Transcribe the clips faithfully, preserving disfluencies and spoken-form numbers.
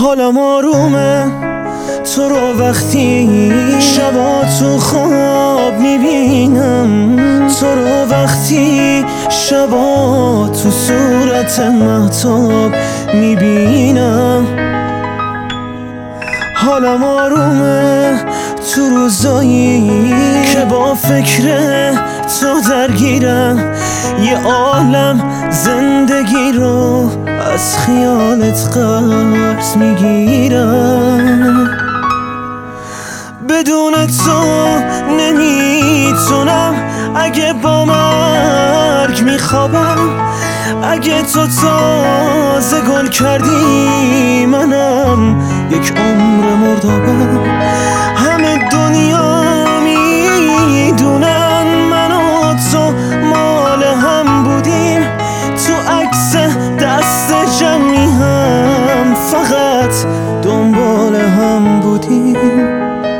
حالم آرومه تو رو وقتی شبا تو خواب میبینم، تو رو وقتی شبا تو صورت مهتاب میبینم. حالم آرومه تو روزایی که با فکر تو درگیرم، یه عالم زندگی رو از خیالت قرض میگیرم. بدون تو نمیتونم، اگه با مرگ میخوابم، اگه تو تازه گل کردی منم یک عمر مردابم. همه دنیا میدونن من و تو مال هم بودیم، تو عکس دست جمعی هم فقط دنبال هم بودیم.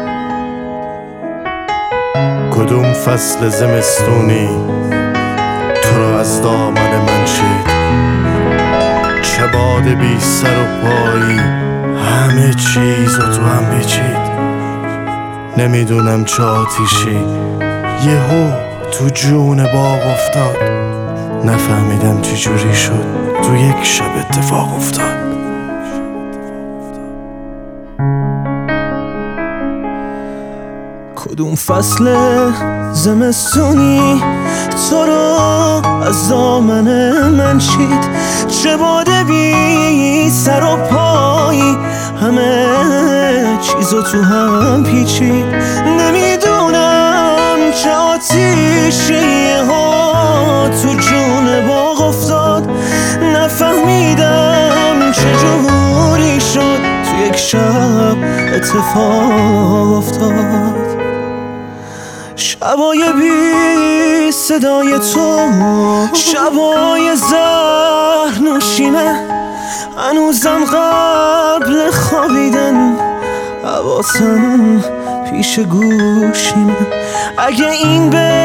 کدوم فصل زمستونی تو رو از دامن من چید، چه باد بی سر و پایی همه چیز رو تو هم پیچید. نمیدونم چه آتیشی یهو تو جون باغ افتاد، نفهمیدم چه جوری شد تو یک شب اتفاق افتاد. کدوم فصل زمستونی تو رو از دامن من چید، چه باده بی سر و پایی همه چیزو تو هم پیچید. نمیدونم چه آتیشی ها تو جون باغ افتاد، نفهمیدم چه جوری شد تو یک شب اتفاق افتاد. شبای بی صدای تو، شبای زهر نوشیمه، هنوزم قبل خوابیدن حواسم پیش گوشیمه. اگه این به